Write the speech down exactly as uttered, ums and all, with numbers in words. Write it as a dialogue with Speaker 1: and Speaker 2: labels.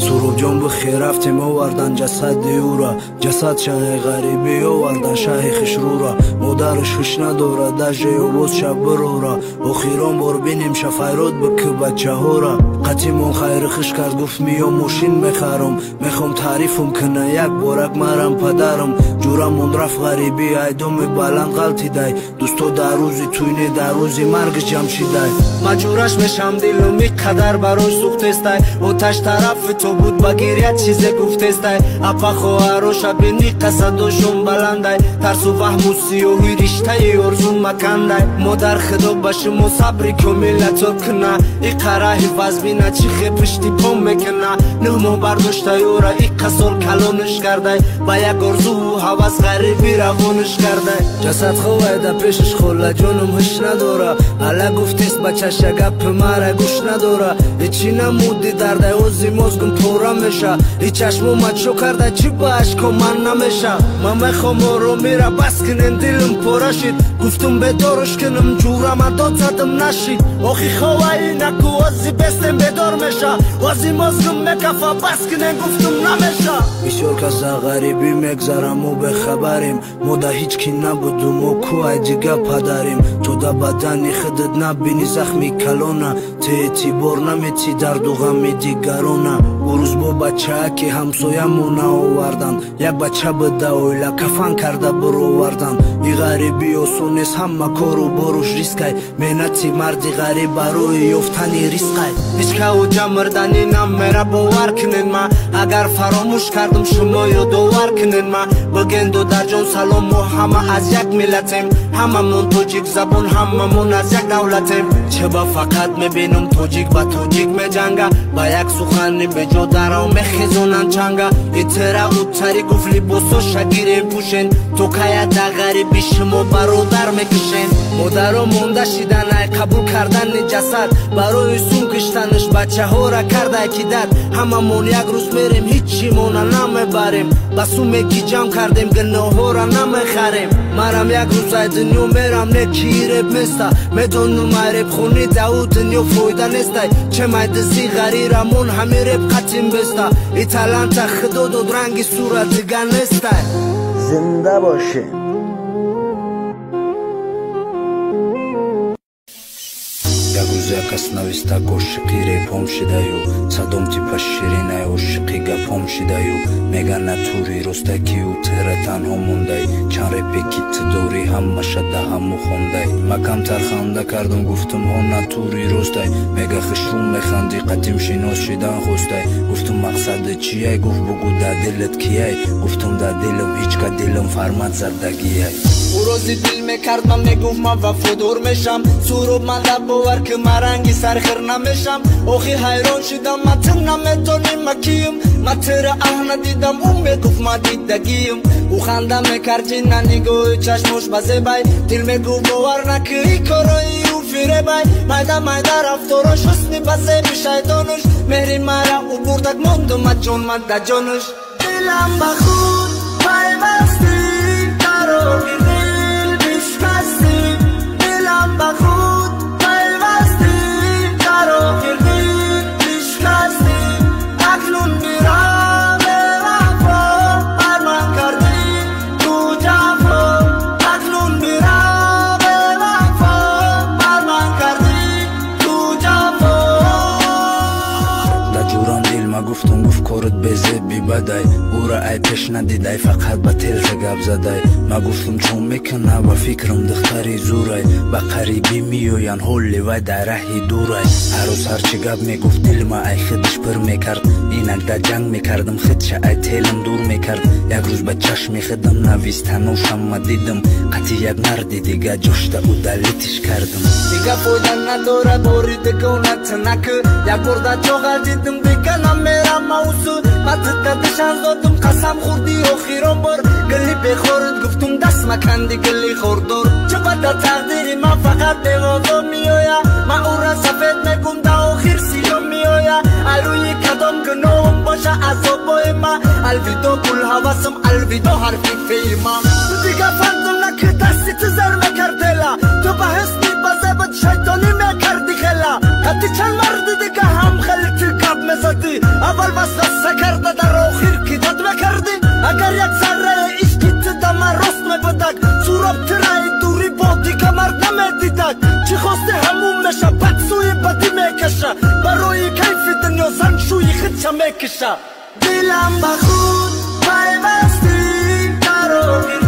Speaker 1: سروب جان بخیر رفتیم آوردن جسد دیورا جسد شه غریبی آوردن شه خشرورا مادرش خش نداره دجه و باز شب برورا اخیران بار بینیم شفایرات بکه بچه ها را قطیمون خیر خش کرد گفت میام ماشین میخرم میخوام تعریفم کنه یک بارک مرم پدرم جورمون رفت غریبی ایدام بلند غلطی دای دوستو در روزی توینه در روزی مرگش جمشی دای مجورش میشم دیلم یک قدر براش سوخت استای اوتش طرف تو بود بگیریت چیزه گفت استای اپا خواهرو شبینی قصدوشون بلندای ترس و وهم و سیوهی رشته ارزون مکندای مادر خدا باشم و صبری که ملتو کنه ای قرحی وزبینه چیخه پشتی پام میکنه نمو برداشته یورا ای قصال کلانش کرده با یک ارزو و حوض غریبی روانش کرده جسد خواه ده پیشش خوله جانم هش نداره علا گفتیست بچهش گپ مره گوش نداره ایچی نمودی درده اوزی مزگم پورا میشه ای چشمو مچو کرده چی با عشقا من نمیشه من میخوام رو میره بس کنین دلم پورا شید گفتم بدارش کنم جورم داد زدم نشید آخی خواه نکو وزی بستم بدار میشه وزی مزگم میکفه بس کنین گفتم نمیشه بسیار کس غریبی میگذرم و بخبریم ما ده هیچ کی نبودم و کوه دیگه پدریم تو ده بدنی خودت نبینی زخمی کلانه تیتی بار نمیتی درد و غمی دیگرانه بروز با بچه که همسایمون آوردن یک بچه بده اویله کفن کرده برو وردن ای غریبی آسونیست همه کارو باروش ریسکای مینتی مردی غریب برای یافتنی ریسکای هیچ که او جمردنی نمیره باور کنین ما اگر فراموش کردم شما یادآور کنین ما بگین دو در جان سلام ما همه از یک ملتیم هممون توجیک زبان هممون از یک دولتیم چه با فقط میبینم توجیک با توجیک میجنگه با یک سخنی به جا درام میخیزونن چنگه ایتره او تری گفت لباسو شگیری پوشین تو که در غریبی شما برادر میکشین مادرها مونده شیدن قبول کردن جسد برای سون کشتنش بچه ها را کرده کیدت هممون یک روز میریم هیچی مونه نمیبریم بسو میگی جمع کردیم گناه ها را نمیخریم مرم یک روز ای دنیا میرم نکی رب میسته میدونم رب خونی دو دنیا فایده نیسته چه میدزی غریرمون همه رب قطیم بسته ای تلنت خدا داد رنگی صورت دیگه نیسته زنده باشه کس نویسته عاشقی ریپام شده یو صدام تیپش شیرینه عاشقی گپام شده یو میگن نتوری رستکی و تره تنها مونده چند ریپی کیت دوری همه شده همو خونده ما کمتر خنده کردم گفتم ها نتوری رسته میگه خشروم میخندی قدیم شناس شدن خوسته گفتم مقصد چیه گفت بگو ده دلت کیه گفتم ده دلم هیچ که دلم فرمت زدگیه او روزی دل میکرد من میگفت من وفادار میشم سروب من لب باور که مرنگی سرخیر نمیشم آخی حیران شدم من تو نمیتونی مکیم من تر اه ندیدم اون میگفت من دیدگیم او خنده میکرد جنه نگاه چشمش بزه بای دل میگو باور نکه ای کارایی او فیره بای مایده مایده رفتارش حسنی بزه بیشیدانش مهری مرا او بردک موندم من جون من ده جانش دلم بخود پیوستی قرار دل بیشکستی دلم بخود پیوستی قرار دل بیشکستی اکنون میرم به وفا ارمان کردی تو جفا اکنون میرم به وفا ارمان کردی تو جفا در جوران دل ما گفتم گفت کارت بزه بی بدای او را ای پیش ندیدای فقط با تلخ گپ زدای ما گفتم چون میکنه و فکرم دختری زورای با قریبی میوین حولی و در رهی دورای هر روز هرچی گپ میگفت دل ما ای خودش پر میکرد اینک در جنگ میکردم خودش ای تیلم دور میکرد یک روز به چشم خودم نویستن و شما دیدم قطی یک مردی دیگه جشته او دلیتش کردم دیگه بودن نداره باری دیگه و نتنکه یک برده چاقل دیدم دیگه نمیرم موضوع مدت دشن دادم قسم خوردی آخیران بار گلی بخورد گفتم دست مکندی گلی خوردار چه بده تقدیری من فقط به وضا میایا من او را سفید میگم ده آخیر سیاه میایا الوی کدام گناهم باشه عذابای من الویدا کل حواسم الویدا حرفی فیلمم دیگه فندم نکه دستی تو زر میکردلا تو به حسنی بزبت شیطانی میکردی خلا حتی چند مرد دیگه هم خیلی تو کب میزدی اول بس بکشه برای کیف دنیا زنگ شوی خودش میکشه دلم به خود پیوستی قرار